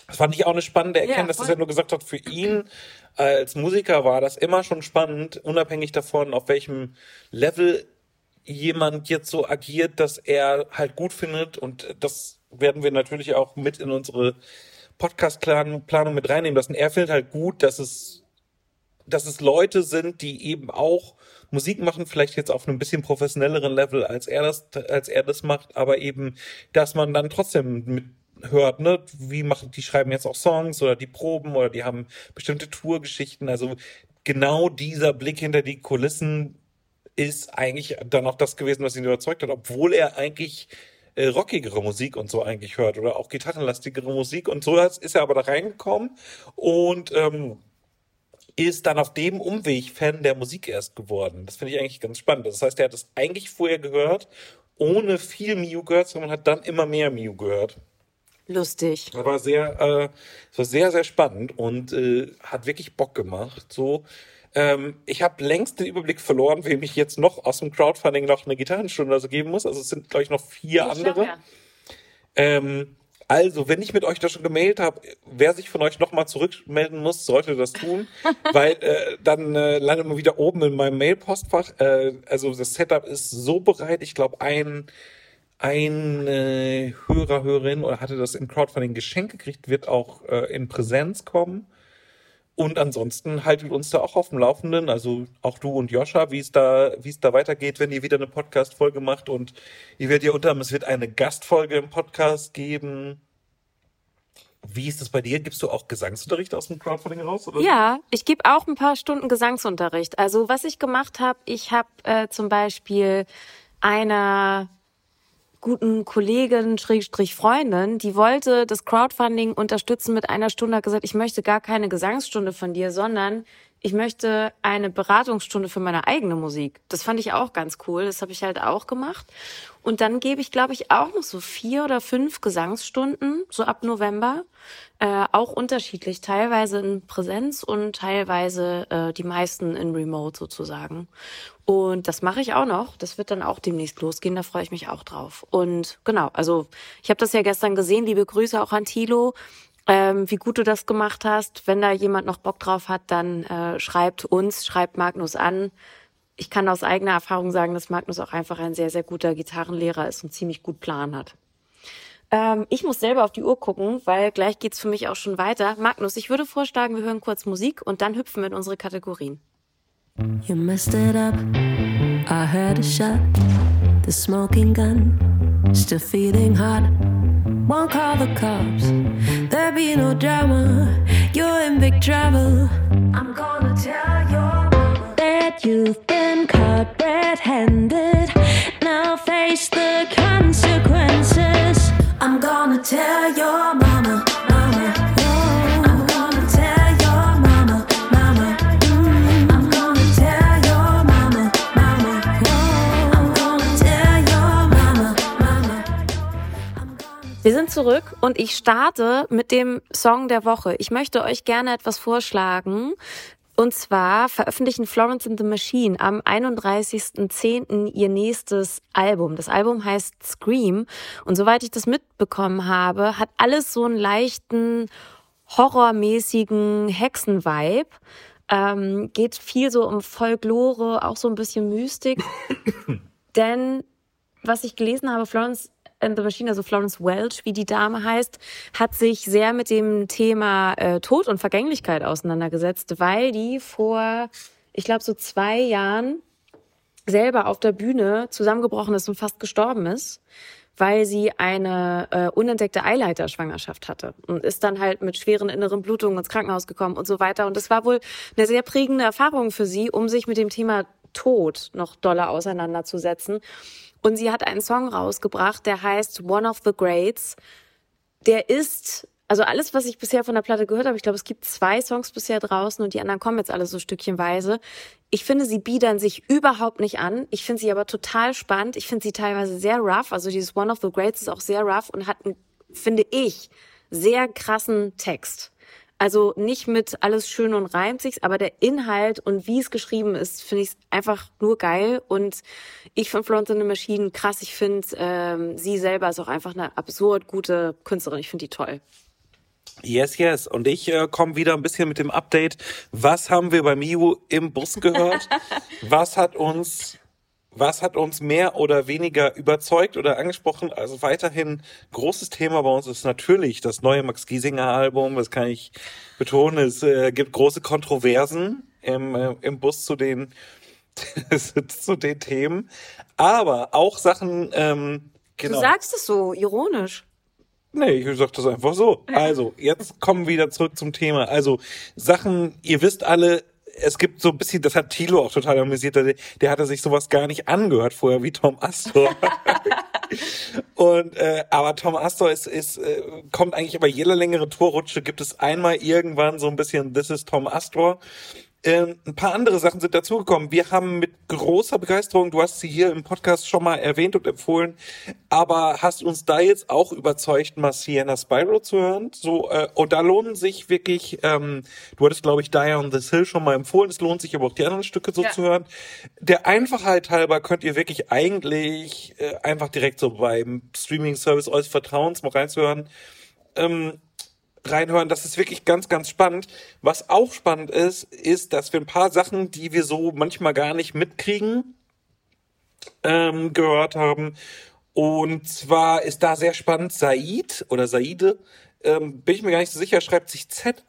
Das fand ich auch eine spannende Erkenntnis, dass er nur gesagt hat, für ihn als Musiker war das immer schon spannend, unabhängig davon, auf welchem Level jemand jetzt so agiert, dass er halt gut findet. Und das werden wir natürlich auch mit in unsere Podcast-Planung mit reinnehmen lassen. Er findet halt gut, dass es Leute sind, die eben auch Musik machen, vielleicht jetzt auf einem bisschen professionelleren Level, als er das macht, aber eben, dass man dann trotzdem mit hört, ne, die schreiben jetzt auch Songs oder die proben oder die haben bestimmte Tourgeschichten. Also genau dieser Blick hinter die Kulissen ist eigentlich dann auch das gewesen, was ihn überzeugt hat, obwohl er eigentlich rockigere Musik und so eigentlich hört oder auch gitarrenlastigere Musik und so ist er aber da reingekommen und ist dann auf dem Umweg Fan der Musik erst geworden. Das finde ich eigentlich ganz spannend. Das heißt, er hat es eigentlich vorher gehört, ohne viel Miu gehört, sondern hat dann immer mehr Miu gehört. Lustig. Das war sehr, sehr spannend und hat wirklich Bock gemacht. So, ich habe längst den Überblick verloren, wem ich jetzt noch aus dem Crowdfunding noch eine Gitarrenstunde oder so geben muss. Also es sind, glaube ich, noch 4 andere. Also, wenn ich mit euch da schon gemailt habe, wer sich von euch nochmal zurückmelden muss, sollte das tun, weil dann landet man wieder oben in meinem Mailpostfach. Also das Setup ist so bereit. Ich glaube, ein Hörerin oder hatte das im Crowdfunding geschenkt gekriegt, wird auch in Präsenz kommen. Und ansonsten haltet uns da auch auf dem Laufenden, also auch du und Joscha, wie es da weitergeht, wenn ihr wieder eine Podcast-Folge macht. Und ihr werdet ja es wird eine Gastfolge im Podcast geben. Wie ist das bei dir? Gibst du auch Gesangsunterricht aus dem Crowdfunding raus? Oder? Ja, ich gebe auch ein paar Stunden Gesangsunterricht. Also was ich gemacht habe, ich habe zum Beispiel einer guten Kollegin, Freundin, die wollte das Crowdfunding unterstützen mit 1 Stunde, hat gesagt, ich möchte gar keine Gesangsstunde von dir, sondern ich möchte eine Beratungsstunde für meine eigene Musik. Das fand ich auch ganz cool, das habe ich halt auch gemacht. Und dann gebe ich, glaube ich, auch noch so 4 oder 5 Gesangsstunden, so ab November, auch unterschiedlich, teilweise in Präsenz und teilweise die meisten in Remote sozusagen. Und das mache ich auch noch. Das wird dann auch demnächst losgehen. Da freue ich mich auch drauf. Und genau, also ich habe das ja gestern gesehen. Liebe Grüße auch an Thilo. Wie gut du das gemacht hast. Wenn da jemand noch Bock drauf hat, dann schreibt Magnus an. Ich kann aus eigener Erfahrung sagen, dass Magnus auch einfach ein sehr, sehr guter Gitarrenlehrer ist und ziemlich gut Plan hat. Ich muss selber auf die Uhr gucken, weil gleich geht's für mich auch schon weiter. Magnus, ich würde vorschlagen, wir hören kurz Musik und dann hüpfen wir in unsere Kategorien. You messed it up, I heard a shot, the smoking gun, still feeling hot, won't call the cops, there'll be no drama, you're in big trouble, I'm gonna tell your mama that you've been caught red-handed, now face the consequences, I'm gonna tell your mama, mama, oh, I'm gonna tell your mama, mama, I'm gonna tell your mama, mama, oh, I'm gonna tell your mama, mama. Wir sind zurück und ich starte mit dem Song der Woche. Ich möchte euch gerne etwas vorschlagen. Und zwar veröffentlichen Florence and the Machine am 31.10. ihr nächstes Album. Das Album heißt Scream. Und soweit ich das mitbekommen habe, hat alles so einen leichten, horrormäßigen Hexen-Vibe. Geht viel so um Folklore, auch so ein bisschen Mystik. Denn, was ich gelesen habe, Florence and the Machine, also Florence Welch, wie die Dame heißt, hat sich sehr mit dem Thema Tod und Vergänglichkeit auseinandergesetzt, weil die vor, ich glaube, so 2 Jahren selber auf der Bühne zusammengebrochen ist und fast gestorben ist, weil sie eine unentdeckte Eileiterschwangerschaft hatte und ist dann halt mit schweren inneren Blutungen ins Krankenhaus gekommen und so weiter. Und das war wohl eine sehr prägende Erfahrung für sie, um sich mit dem Thema Tod noch doller auseinanderzusetzen. Und sie hat einen Song rausgebracht, der heißt One of the Greats. Der ist, also alles, was ich bisher von der Platte gehört habe, ich glaube, es gibt 2 Songs bisher draußen und die anderen kommen jetzt alle so stückchenweise. Ich finde, sie biedern sich überhaupt nicht an. Ich finde sie aber total spannend. Ich finde sie teilweise sehr rough. Also dieses One of the Greats ist auch sehr rough und hat einen, finde ich, sehr krassen Text. Also nicht mit alles schön und reimt sich, aber der Inhalt und wie es geschrieben ist, finde ich einfach nur geil. Und ich finde Florence and the Machine krass. Ich finde, sie selber ist auch einfach eine absurd gute Künstlerin. Ich finde die toll. Yes. Und ich komme wieder ein bisschen mit dem Update. Was haben wir bei Miu im Bus gehört? Was hat uns mehr oder weniger überzeugt oder angesprochen? Also weiterhin großes Thema bei uns ist natürlich das neue Max Giesinger Album. Das kann ich betonen. Es gibt große Kontroversen im Bus zu den Themen. Aber auch Sachen, genau. Du sagst es so ironisch. Nee, ich sag das einfach so. Also, jetzt kommen wir wieder zurück zum Thema. Also, Sachen, ihr wisst alle, es gibt so ein bisschen, das hat Thilo auch total amüsiert, der hatte sich sowas gar nicht angehört vorher, wie Tom Astor. Und aber Tom Astor kommt eigentlich über jede längere Tourrutsche, gibt es einmal irgendwann so ein bisschen This is Tom Astor. Ein paar andere Sachen sind dazugekommen. Wir haben mit großer Begeisterung, du hast sie hier im Podcast schon mal erwähnt und empfohlen, aber hast uns da jetzt auch überzeugt, mal Sienna Spyro zu hören. So, und da lohnen sich wirklich, du hattest, glaube ich, Die on this Hill schon mal empfohlen, es lohnt sich aber auch die anderen Stücke so zu hören. Der Einfachheit halber könnt ihr wirklich eigentlich einfach direkt so beim Streaming-Service eures Vertrauens mal reinhören. Das ist wirklich ganz, ganz spannend. Was auch spannend ist, dass wir ein paar Sachen, die wir so manchmal gar nicht mitkriegen, gehört haben. Und zwar ist da sehr spannend Said oder Saide, bin ich mir gar nicht so sicher, schreibt sich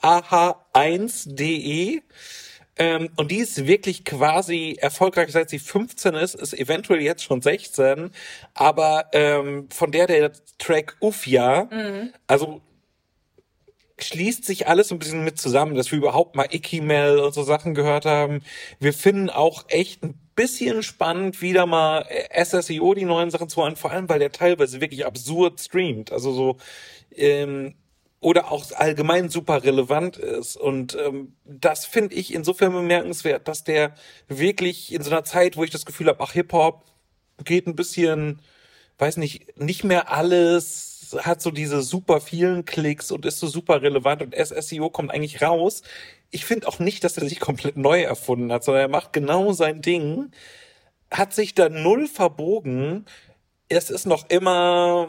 ZAH1DE. Und die ist wirklich quasi erfolgreich, seit sie 15 ist eventuell jetzt schon 16. Aber von der Track Ufja, also schließt sich alles ein bisschen mit zusammen, dass wir überhaupt mal Ikimel und so Sachen gehört haben. Wir finden auch echt ein bisschen spannend, wieder mal SSEO die neuen Sachen zu hören, vor allem, weil der teilweise wirklich absurd streamt, also so, oder auch allgemein super relevant ist. Und das finde ich insofern bemerkenswert, dass der wirklich in so einer Zeit, wo ich das Gefühl habe, ach, Hip-Hop geht ein bisschen, weiß nicht mehr alles, hat so diese super vielen Klicks und ist so super relevant und SSEO kommt eigentlich raus. Ich finde auch nicht, dass er sich komplett neu erfunden hat, sondern er macht genau sein Ding, hat sich da null verbogen. Es ist noch immer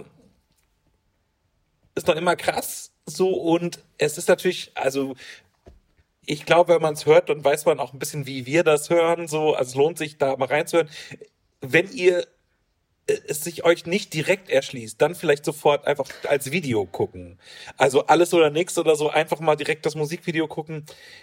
krass so und es ist natürlich, also ich glaube, wenn man es hört, dann weiß man auch ein bisschen, wie wir das hören, so, also es lohnt sich da mal reinzuhören. Wenn ihr es sich euch nicht direkt erschließt, dann vielleicht sofort einfach als Video gucken. Also alles oder nichts oder so, einfach mal direkt das Musikvideo gucken.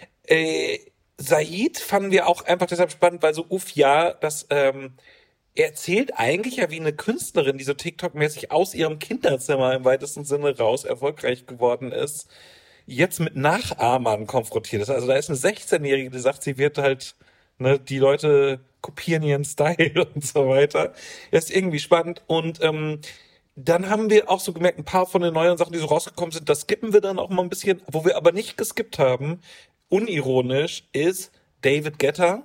Said fanden wir auch einfach deshalb spannend, weil so Ufja, das erzählt eigentlich ja wie eine Künstlerin, die so TikTok-mäßig aus ihrem Kinderzimmer im weitesten Sinne raus erfolgreich geworden ist, jetzt mit Nachahmern konfrontiert ist. Also da ist eine 16-Jährige, die sagt, sie wird halt, ne, die Leute kopieren ihren Style und so weiter. Das ist irgendwie spannend. Und dann haben wir auch so gemerkt, ein paar von den neuen Sachen, die so rausgekommen sind, das skippen wir dann auch mal ein bisschen. Wo wir aber nicht geskippt haben, unironisch, ist David Guetta.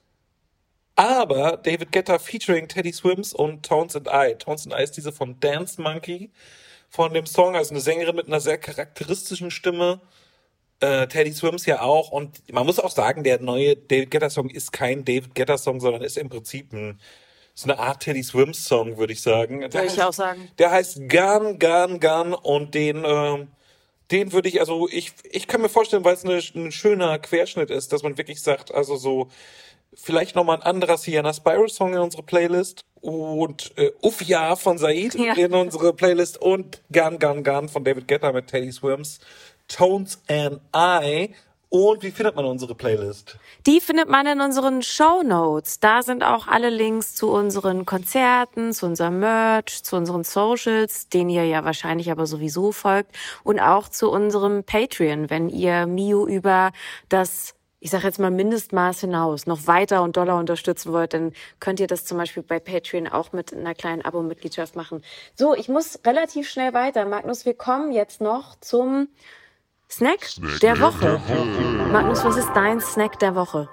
Aber David Guetta featuring Teddy Swims und Tones and I. Tones and I ist diese von Dance Monkey, von dem Song, also eine Sängerin mit einer sehr charakteristischen Stimme. Teddy Swims ja auch. Und man muss auch sagen, der neue David Guetta-Song ist kein David Guetta-Song, sondern ist im Prinzip so eine Art Teddy Swims-Song, würde ich sagen. Würde ich auch sagen. Der heißt Gun und den würde ich, also ich kann mir vorstellen, weil es ein schöner Querschnitt ist, dass man wirklich sagt, also so vielleicht nochmal ein anderer Sienna Spyro Song in unsere Playlist und Ufja von Said in unsere Playlist und Gun von David Guetta mit Teddy Swims, Tones and I. Und wie findet man unsere Playlist? Die findet man in unseren Shownotes. Da sind auch alle Links zu unseren Konzerten, zu unserem Merch, zu unseren Socials, denen ihr ja wahrscheinlich aber sowieso folgt, und auch zu unserem Patreon, wenn ihr Miu über das, ich sage jetzt mal, Mindestmaß hinaus noch weiter und doller unterstützen wollt, dann könnt ihr das zum Beispiel bei Patreon auch mit einer kleinen Abo-Mitgliedschaft machen. So, ich muss relativ schnell weiter. Magnus, wir kommen jetzt noch zum Snack der Woche. Magnus, was ist dein Snack der Woche?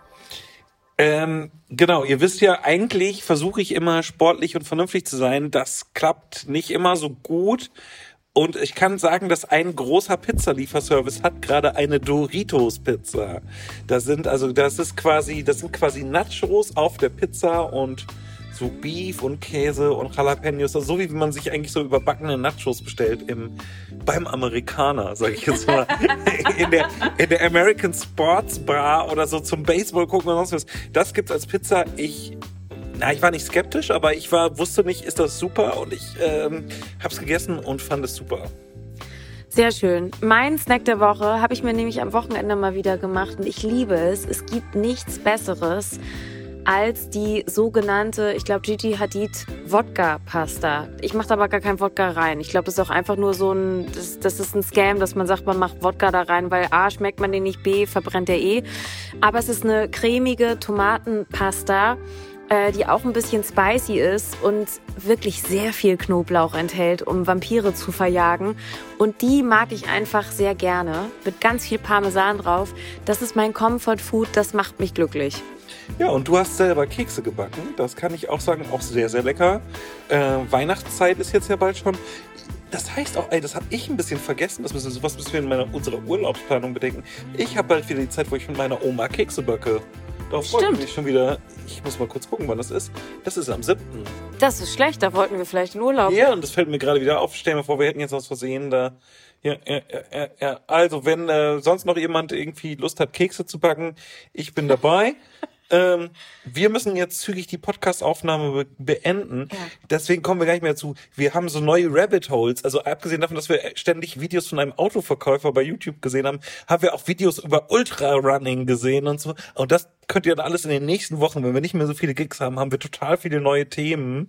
Genau, ihr wisst ja, eigentlich versuche ich immer sportlich und vernünftig zu sein. Das klappt nicht immer so gut. Und ich kann sagen, dass ein großer Pizzalieferservice hat gerade eine Doritos-Pizza. Das sind quasi Nachos auf der Pizza und so Beef und Käse und Jalapenos, so wie man sich eigentlich so überbackene Nachos bestellt beim Amerikaner, sag ich jetzt mal, in der American Sports Bar oder so zum Baseball gucken oder sonst was. Das gibt's als Pizza. Ich war nicht skeptisch, aber wusste nicht, ist das super, und ich hab's gegessen und fand es super. Sehr schön. Mein Snack der Woche habe ich mir nämlich am Wochenende mal wieder gemacht und ich liebe es. Es gibt nichts Besseres als die sogenannte, ich glaube, Gigi Hadid Wodka-Pasta. Ich mache da aber gar kein Wodka rein. Ich glaube, das ist auch einfach nur das ist ein Scam, dass man sagt, man macht Wodka da rein, weil A, schmeckt man den nicht, B, verbrennt der eh. Aber es ist eine cremige Tomatenpasta, die auch ein bisschen spicy ist und wirklich sehr viel Knoblauch enthält, um Vampire zu verjagen. Und die mag ich einfach sehr gerne, mit ganz viel Parmesan drauf. Das ist mein Comfort Food, das macht mich glücklich. Ja, und du hast selber Kekse gebacken. Das kann ich auch sagen, auch sehr, sehr lecker. Weihnachtszeit ist jetzt ja bald schon. Das heißt auch, das habe ich ein bisschen vergessen. Sowas müssen wir in unserer Urlaubsplanung bedenken. Ich habe bald wieder die Zeit, wo ich mit meiner Oma Kekse backe. Darauf freue ich mich schon wieder. Ich muss mal kurz gucken, wann das ist. Das ist am 7. Das ist schlecht, da wollten wir vielleicht in Urlaub. Ja, und das fällt mir gerade wieder auf. Stell mir vor, wir hätten jetzt aus Versehen da... Ja. Also, wenn sonst noch jemand irgendwie Lust hat, Kekse zu backen, ich bin dabei. Wir müssen jetzt zügig die Podcast-Aufnahme beenden. Ja. Deswegen kommen wir gar nicht mehr dazu. Wir haben so neue Rabbit Holes. Also abgesehen davon, dass wir ständig Videos von einem Autoverkäufer bei YouTube gesehen haben, haben wir auch Videos über Ultra-Running gesehen und so. Und das könnt ihr dann alles in den nächsten Wochen, wenn wir nicht mehr so viele Gigs haben, haben wir total viele neue Themen.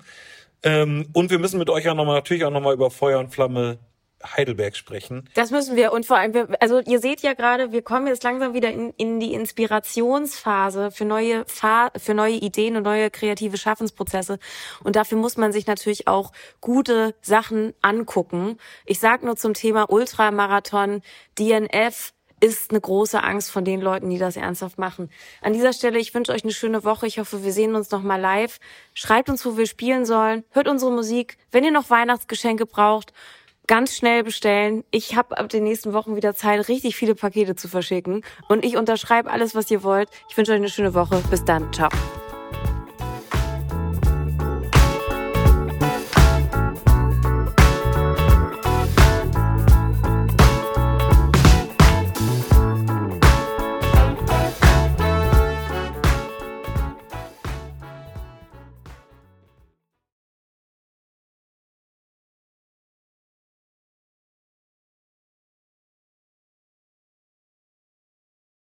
Und wir müssen mit euch natürlich auch nochmal über Feuer und Flamme Heidelberg sprechen. Das müssen wir, und vor allem, also ihr seht ja gerade, wir kommen jetzt langsam wieder in die Inspirationsphase für neue Ideen und neue kreative Schaffensprozesse, und dafür muss man sich natürlich auch gute Sachen angucken. Ich sag nur zum Thema Ultramarathon, DNF ist eine große Angst von den Leuten, die das ernsthaft machen. An dieser Stelle, ich wünsche euch eine schöne Woche. Ich hoffe, wir sehen uns noch mal live. Schreibt uns, wo wir spielen sollen. Hört unsere Musik. Wenn ihr noch Weihnachtsgeschenke braucht, ganz schnell bestellen. Ich habe ab den nächsten Wochen wieder Zeit, richtig viele Pakete zu verschicken. Und ich unterschreibe alles, was ihr wollt. Ich wünsche euch eine schöne Woche. Bis dann. Ciao.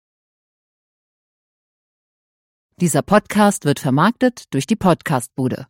Dieser Podcast wird vermarktet durch die Podcastbude.